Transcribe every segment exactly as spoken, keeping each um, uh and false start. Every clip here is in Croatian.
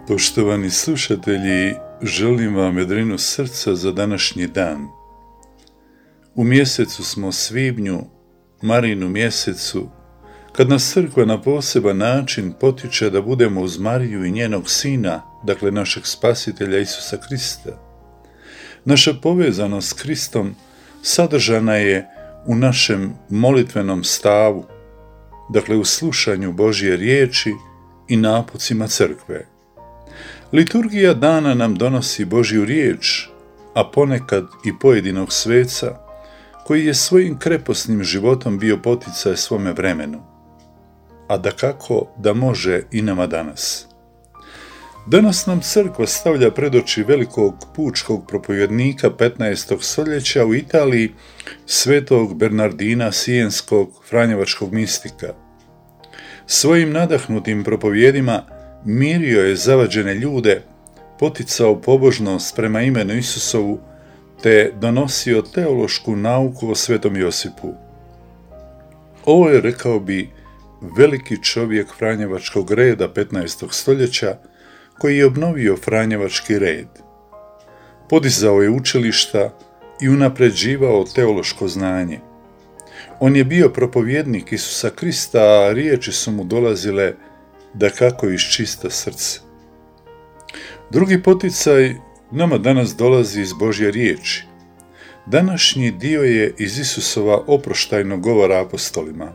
Poštovani slušatelji, želim vam vedrinu srca za današnji dan. U mjesecu smo svibnju, Marinu mjesecu, kad nas crkva na poseban način potiče da budemo uz Mariju i njenog sina, dakle našeg spasitelja Isusa Krista. Naša povezanost s Kristom sadržana je u našem molitvenom stavu, dakle u slušanju Božje riječi i napucima crkve. Liturgija dana nam donosi Božju riječ, a ponekad i pojedinog sveca, koji je svojim kreposnim životom bio poticaj svome vremenu, a dakako da može i nama danas. Danas nam crkva stavlja pred oči velikog pučkog propovjednika petnaestog stoljeća u Italiji, svetog Bernardina Sienskog, franjevačkog mistika. Svojim nadahnutim propovjedima mirio je zavađene ljude, poticao pobožnost prema imenu Isusovu, te donosio teološku nauku o svetom Josipu. Ovo je, rekao bi, veliki čovjek franjevačkog reda petnaestog stoljeća, koji je obnovio franjevački red. Podizao je učilišta i unapređivao teološko znanje. On je bio propovjednik Isusa Krista, a riječi su mu dolazile dakako iz čista srca. Drugi poticaj nama danas dolazi iz Božje riječi. Današnji dio je iz Isusova oproštajnog govora apostolima.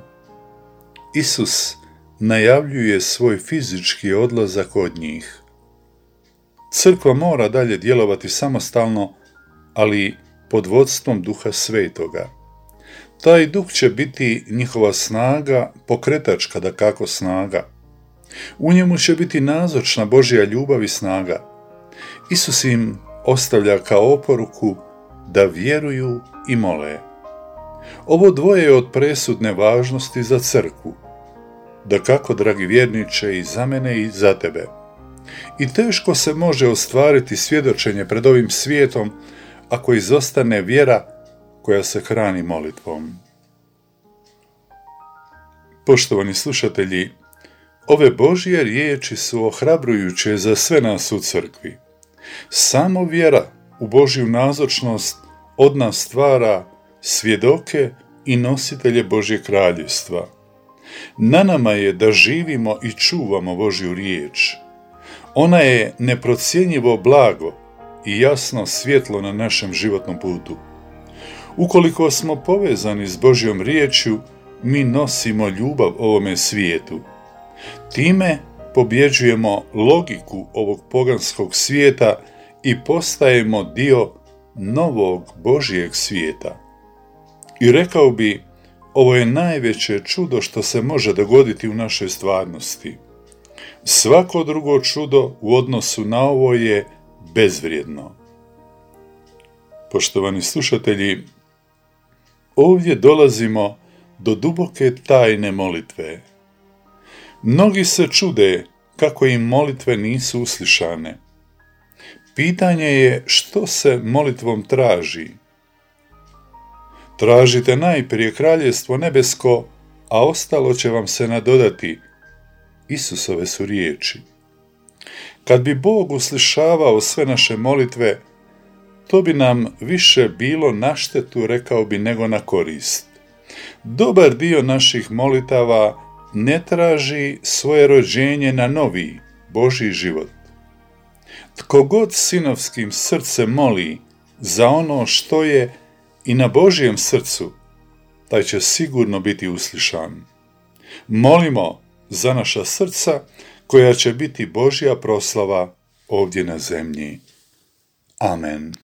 Isus najavljuje svoj fizički odlazak od njih. Crkva mora dalje djelovati samostalno, ali pod vodstvom Duha Svetoga. Taj duh će biti njihova snaga, pokretačka dakako snaga. U njemu će biti nazočna Božja ljubav i snaga. Isus im ostavlja kao oporuku da vjeruju i mole. Ovo dvoje je od presudne važnosti za crkvu. Dakako, dragi vjerniče, i za mene i za tebe. I teško se može ostvariti svjedočenje pred ovim svijetom ako izostane vjera koja se hrani molitvom. Poštovani slušatelji, ove Božje riječi su ohrabrujuće za sve nas u crkvi. Samo vjera u Božju nazočnost od nas stvara svjedoke i nositelje Božjeg kraljevstva. Na nama je da živimo i čuvamo Božju riječ. Ona je neprocjenjivo blago i jasno svjetlo na našem životnom putu. Ukoliko smo povezani s Božjom riječju, mi nosimo ljubav ovome svijetu. Time pobjeđujemo logiku ovog poganskog svijeta i postajemo dio novog Božjeg svijeta. I rekao bi, ovo je najveće čudo što se može dogoditi u našoj stvarnosti. Svako drugo čudo u odnosu na ovo je bezvrijedno. Poštovani slušatelji, ovdje dolazimo do duboke tajne molitve. Mnogi se čude kako im molitve nisu uslišane. Pitanje je što se molitvom traži. Tražite najprije kraljevstvo nebesko, a ostalo će vam se nadodati. Isusove su riječi. Kad bi Bog uslišavao sve naše molitve, to bi nam više bilo na štetu, rekao bi, nego na korist. Dobar dio naših molitava ne traži svoje rođenje na novi Božji život. Tko god sinovskim srcem moli za ono što je i na Božjem srcu, taj će sigurno biti uslišan. Molimo za naša srca koja će biti Božja proslava ovdje na zemlji. Amen.